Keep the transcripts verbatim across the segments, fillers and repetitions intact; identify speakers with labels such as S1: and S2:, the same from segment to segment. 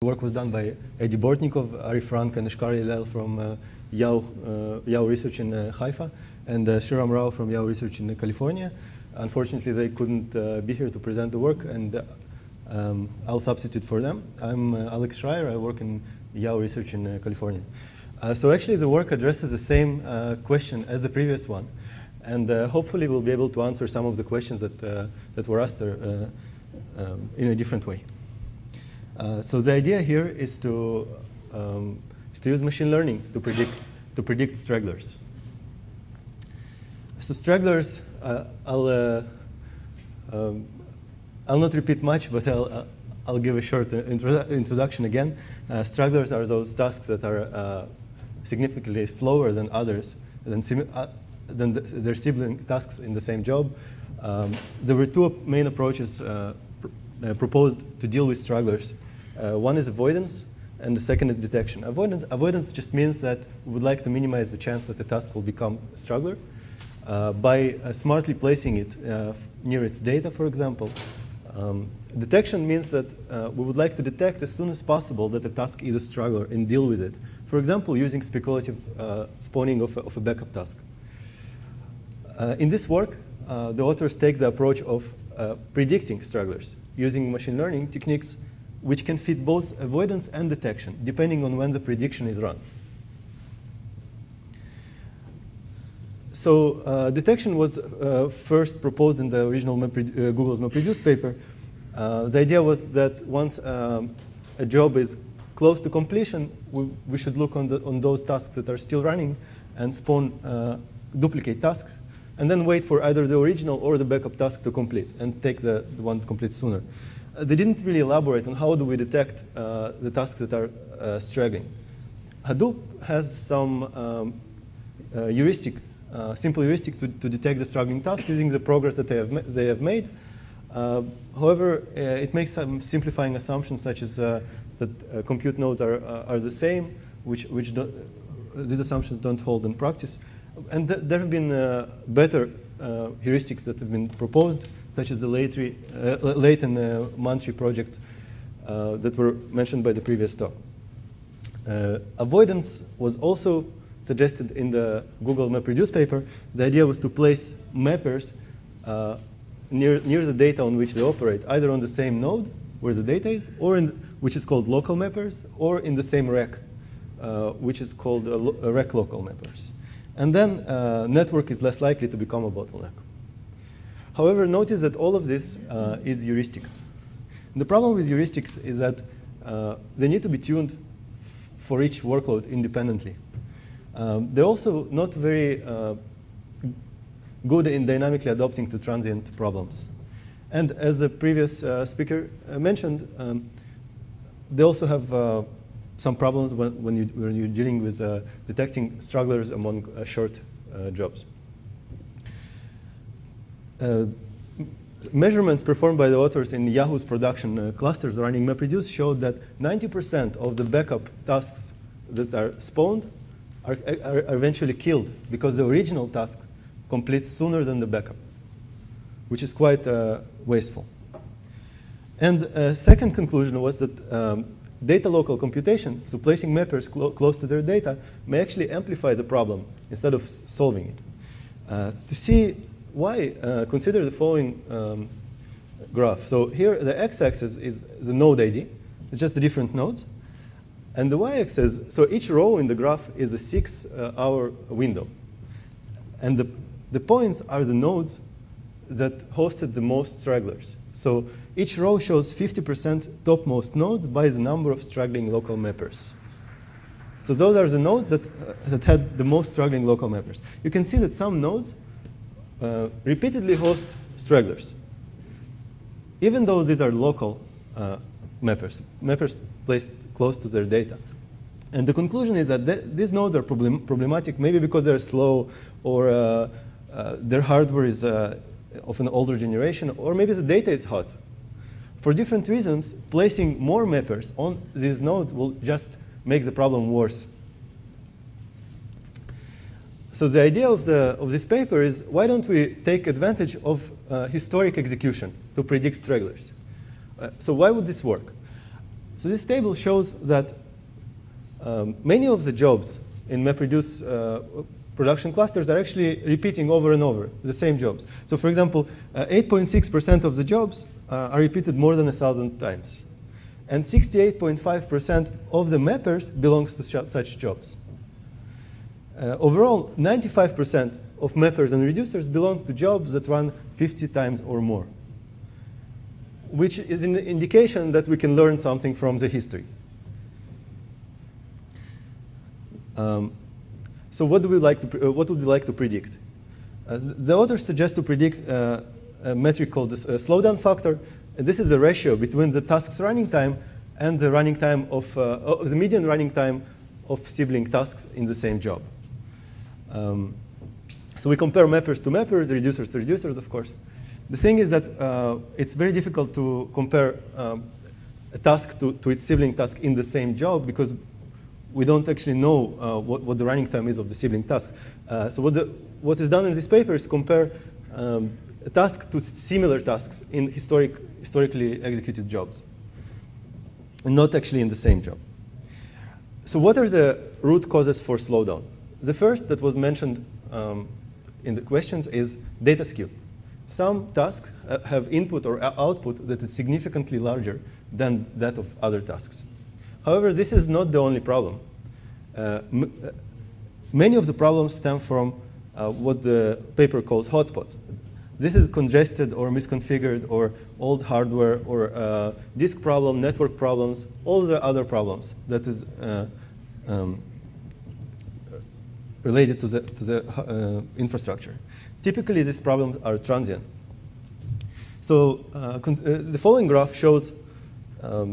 S1: work was done by Edi Bortnikov, Ari Frank, and Eshkar Hillel from uh, Yahoo, uh, Yahoo Research in uh, Haifa, and uh, Shriram Rao from Yahoo Research in uh, California. Unfortunately, they couldn't uh, be here to present the work, and uh, um, I'll substitute for them. I'm uh, Alex Schreier. I work in Yahoo Research in uh, California. Uh, so actually, the work addresses the same uh, question as the previous one, and uh, hopefully we'll be able to answer some of the questions that, uh, that were asked there uh, um, in a different way. Uh, so the idea here is to, um, is to use machine learning to predict, to predict stragglers. So stragglers, uh, I'll, uh, um, I'll not repeat much, but I'll, uh, I'll give a short introdu introduction again. Uh, stragglers are those tasks that are uh, significantly slower than others, than, uh, than the, their sibling tasks in the same job. Um, there were two main approaches uh, pr uh, proposed to deal with stragglers. Uh, one is avoidance, and the second is detection. Avoidance, avoidance just means that we would like to minimize the chance that the task will become a straggler uh, by uh, smartly placing it uh, near its data, for example. Um, detection means that uh, we would like to detect as soon as possible that the task is a straggler and deal with it. For example, using speculative uh, spawning of a, of a backup task. Uh, in this work, uh, the authors take the approach of uh, predicting stragglers using machine learning techniques which can fit both avoidance and detection, depending on when the prediction is run. So uh, detection was uh, first proposed in the original MapReduce, uh, Google's MapReduce paper. Uh, the idea was that once um, a job is close to completion, we, we should look on, the, on those tasks that are still running and spawn uh, duplicate tasks, and then wait for either the original or the backup task to complete, and take the, the one to complete sooner. Uh, they didn't really elaborate on how do we detect uh, the tasks that are uh, straggling. Hadoop has some um, uh, heuristic, uh, simple heuristic to, to detect the straggling task using the progress that they have, they have made. Uh, however, uh, it makes some simplifying assumptions such as uh, that uh, compute nodes are, uh, are the same, which, which do, uh, these assumptions don't hold in practice. And th there have been uh, better uh, heuristics that have been proposed, such as the Layton uh, Layton, uh, Mantri projects uh, that were mentioned by the previous talk. Uh, avoidance was also suggested in the Google MapReduce paper. The idea was to place mappers uh, near, near the data on which they operate, either on the same node where the data is, or in, which is called local mappers, or in the same rack, uh, which is called a, lo a rack local mappers. And then uh, network is less likely to become a bottleneck. However, notice that all of this uh, is heuristics. And the problem with heuristics is that uh, they need to be tuned for each workload independently. Um, they're also not very uh, good in dynamically adapting to transient problems. And as the previous uh, speaker uh, mentioned, um, they also have uh, some problems when, when, you, when you're dealing with uh, detecting stragglers among uh, short uh, jobs. Uh, measurements performed by the authors in Yahoo's production uh, clusters running MapReduce showed that ninety percent of the backup tasks that are spawned are, are, are eventually killed because the original task completes sooner than the backup, which is quite uh, wasteful. And a second conclusion was that um, data local computation, so placing mappers clo close to their data, may actually amplify the problem instead of s solving it. Uh, to see why, uh, consider the following um, graph. So here, the x-axis is the node I D. It's just the different nodes. And the y-axis, so each row in the graph is a six-hour window. And the, the points are the nodes that hosted the most stragglers. So each row shows fifty percent topmost nodes by the number of straggling local mappers. So those are the nodes that, uh, that had the most straggling local mappers. You can see that some nodes uh, repeatedly host stragglers, even though these are local uh, mappers, mappers placed close to their data. And the conclusion is that th these nodes are problem problematic, maybe because they're slow, or uh, uh, their hardware is uh, of an older generation, or maybe the data is hot. For different reasons, placing more mappers on these nodes will just make the problem worse. So the idea of, the, of this paper is, why don't we take advantage of uh, historic execution to predict stragglers? Uh, so why would this work? So this table shows that um, many of the jobs in MapReduce uh, production clusters are actually repeating over and over the same jobs. So for example, eight point six percent uh, of the jobs uh, are repeated more than a thousand times. And sixty-eight point five percent of the mappers belongs to such jobs. Uh, overall, ninety-five percent of mappers and reducers belong to jobs that run fifty times or more, which is an indication that we can learn something from the history. Um, so what do we like to, uh, what would we like to predict? Uh, the authors suggest to predict uh, a metric called the uh, slowdown factor. And this is a ratio between the task's running time and the running time of, uh, of the median running time of sibling tasks in the same job. Um, so we compare mappers to mappers, reducers to reducers, of course. The thing is that uh, it's very difficult to compare um, a task to, to its sibling task in the same job because we don't actually know uh, what, what the running time is of the sibling task. Uh, so what, the, what is done in this paper is compare um, a task to similar tasks in historic, historically executed jobs, and not actually in the same job. So what are the root causes for slowdown? The first that was mentioned um, in the questions is data skew. Some tasks uh, have input or output that is significantly larger than that of other tasks. However, this is not the only problem. Uh, m many of the problems stem from uh, what the paper calls hotspots. This is congested or misconfigured or old hardware or uh, disk problem, network problems, all the other problems that is uh, um, related to the, to the uh, infrastructure. Typically, these problems are transient. So uh, uh, the following graph shows um,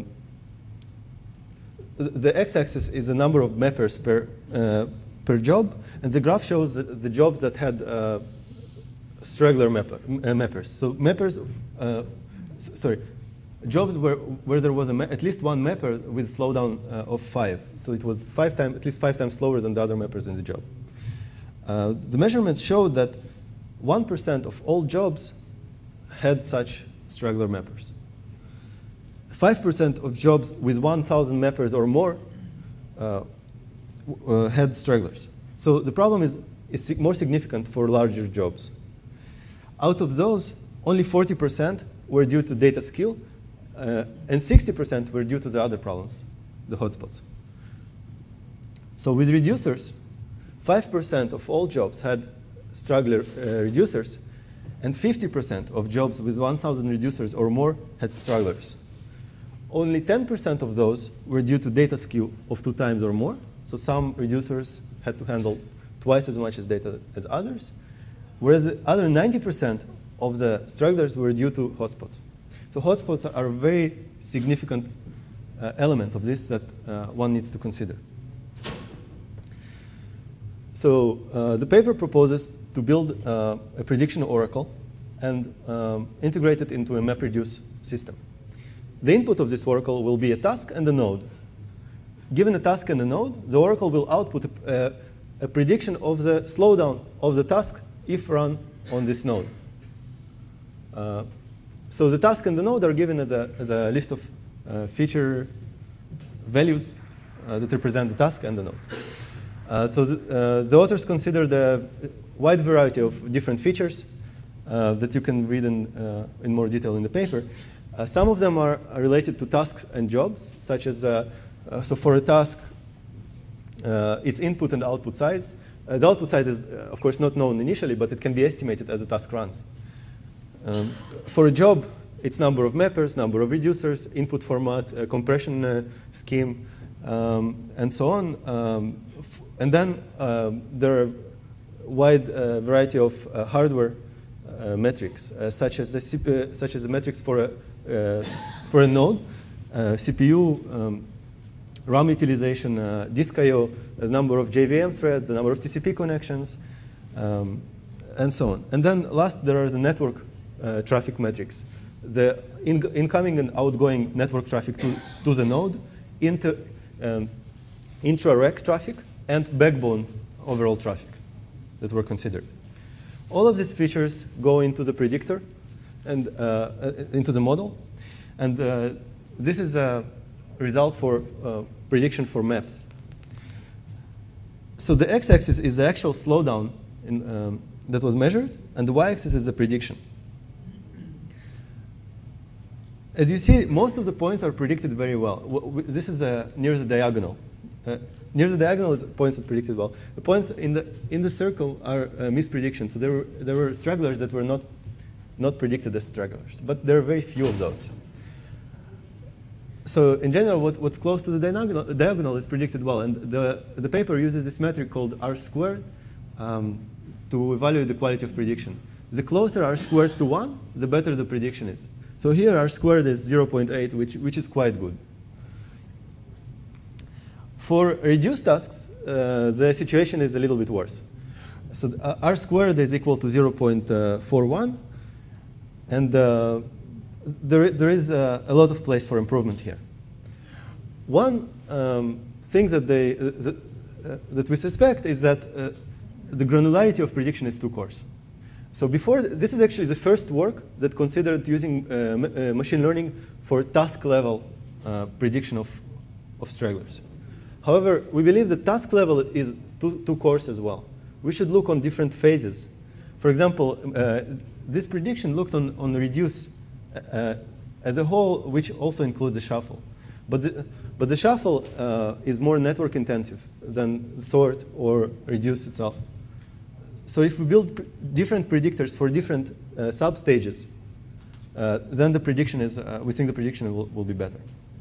S1: the x-axis is the number of mappers per, uh, per job, and the graph shows the, the jobs that had uh, straggler mapper, uh, mappers. So mappers, uh, sorry, jobs where, where there was a at least one mapper with slowdown uh, of five. So it was five time, at least five times slower than the other mappers in the job. Uh, the measurements showed that one percent of all jobs had such straggler mappers. five percent of jobs with one thousand mappers or more uh, uh, had stragglers. So the problem is, is more significant for larger jobs. Out of those, only forty percent were due to data skew, uh, and sixty percent were due to the other problems, the hotspots. So with reducers, five percent of all jobs had straggler uh, reducers, and fifty percent of jobs with one thousand reducers or more had stragglers. Only ten percent of those were due to data skew of two times or more. So some reducers had to handle twice as much as data as others, whereas the other ninety percent of the stragglers were due to hotspots. So hotspots are a very significant uh, element of this that uh, one needs to consider. So uh, the paper proposes to build uh, a prediction oracle and um, integrate it into a MapReduce system. The input of this oracle will be a task and a node. Given a task and a node, the oracle will output a, a, a prediction of the slowdown of the task if run on this node. Uh, so the task and the node are given as a, as a list of uh, feature values uh, that represent the task and the node. Uh, so the, uh, the authors considered a wide variety of different features uh, that you can read in, uh, in more detail in the paper. Uh, some of them are, are related to tasks and jobs, such as, uh, uh, so for a task, uh, its input and output size. Uh, the output size is, uh, of course, not known initially, but it can be estimated as the task runs. Um, for a job, its number of mappers, number of reducers, input format, uh, compression uh, scheme, um, and so on. Um, and then um, there are a wide uh, variety of uh, hardware uh, metrics, uh, such as the C P U, such as the metrics for a uh, for a node, uh, C P U, um, RAM utilization, uh, disk I O, the number of J V M threads, the number of T C P connections, um, and so on. And then last, there are the network uh, traffic metrics, the in incoming and outgoing network traffic to, to the node, inter, um, intra-rack traffic, and backbone overall traffic that were considered. All of these features go into the predictor and uh, into the model. And uh, this is a result for uh, prediction for maps. So the x-axis is the actual slowdown in, um, that was measured, and the y-axis is the prediction. As you see, most of the points are predicted very well. This is uh, near the diagonal. Uh, near the diagonal is points that predicted well. The points in the in the circle are uh, mispredictions. So there were there were stragglers that were not not predicted as stragglers, but there are very few of those. So in general, what, what's close to the diagonal, diagonal is predicted well, and the the paper uses this metric called R squared um, to evaluate the quality of prediction. The closer R squared to one, the better the prediction is. So here R squared is zero point eight, which which is quite good. For reduced tasks, uh, the situation is a little bit worse. So uh, R squared is equal to zero point four one, and uh, there, there is uh, a lot of place for improvement here. One um, thing that, they, uh, that, uh, that we suspect is that uh, the granularity of prediction is too coarse. So before, this is actually the first work that considered using uh, ma uh, machine learning for task level uh, prediction of, of stragglers. However, we believe that task level is too, too coarse as well. We should look on different phases. For example, uh, this prediction looked on, on reduce uh, as a whole, which also includes the shuffle. But the, but the shuffle uh, is more network intensive than sort or reduce itself. So if we build pr different predictors for different uh, sub-stages, uh, then the prediction is, uh, we think the prediction will, will be better.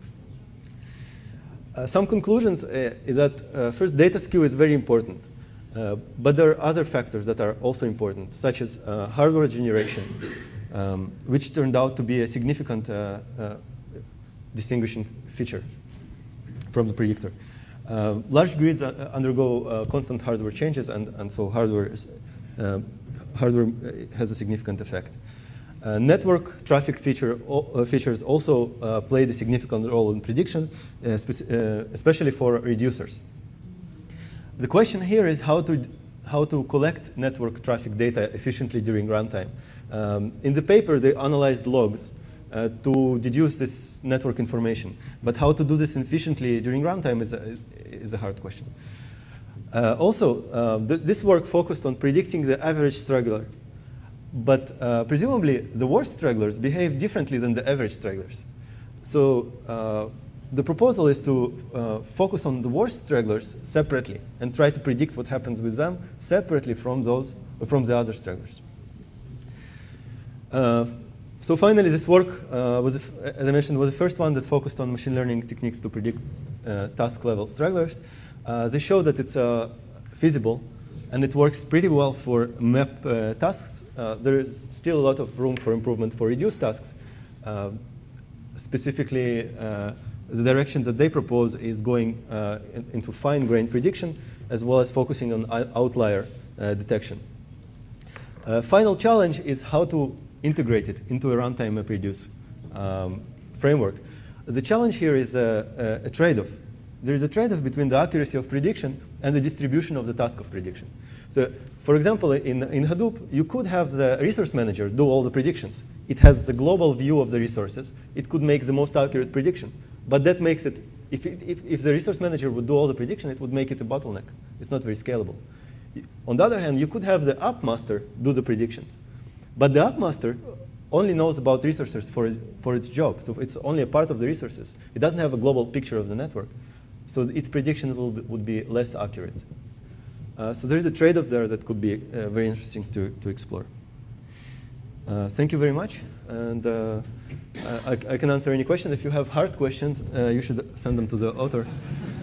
S1: Uh, some conclusions uh, is that uh, first, data skew is very important. Uh, but there are other factors that are also important, such as uh, hardware generation, um, which turned out to be a significant uh, uh, distinguishing feature from the predictor. Uh, large grids uh, undergo uh, constant hardware changes, and, and so hardware, is, uh, hardware has a significant effect. Uh, network traffic feature, uh, features also uh, played a significant role in prediction, uh, uh, especially for reducers. The question here is how to, how to collect network traffic data efficiently during runtime. Um, in the paper, they analyzed logs uh, to deduce this network information. But how to do this efficiently during runtime is a, is a hard question. Uh, also, uh, th this work focused on predicting the average straggler. But uh, presumably, the worst stragglers behave differently than the average stragglers. So uh, the proposal is to uh, focus on the worst stragglers separately and try to predict what happens with them separately from those from the other stragglers. Uh, so finally, this work uh, was, as I mentioned, was the first one that focused on machine learning techniques to predict uh, task-level stragglers. Uh, they show that it's uh, feasible, and it works pretty well for map uh, tasks. Uh, there is still a lot of room for improvement for reduced tasks. Uh, specifically, uh, the direction that they propose is going uh, in, into fine-grained prediction, as well as focusing on outlier uh, detection. Uh, final challenge is how to integrate it into a runtime MapReduce um, framework. The challenge here is a, a, a trade-off. There is a trade-off between the accuracy of prediction and the distribution of the task of prediction. So, for example, in, in Hadoop, you could have the resource manager do all the predictions. It has the global view of the resources. It could make the most accurate prediction. But that makes it, if, it, if, if the resource manager would do all the prediction, it would make it a bottleneck. It's not very scalable. On the other hand, you could have the app master do the predictions. But the app master only knows about resources for, for its job. So it's only a part of the resources. It doesn't have a global picture of the network. So its prediction will be, would be less accurate. Uh, so there is a trade-off there that could be uh, very interesting to, to explore. Uh, thank you very much. And uh, I, I can answer any question. If you have hard questions, uh, you should send them to the author.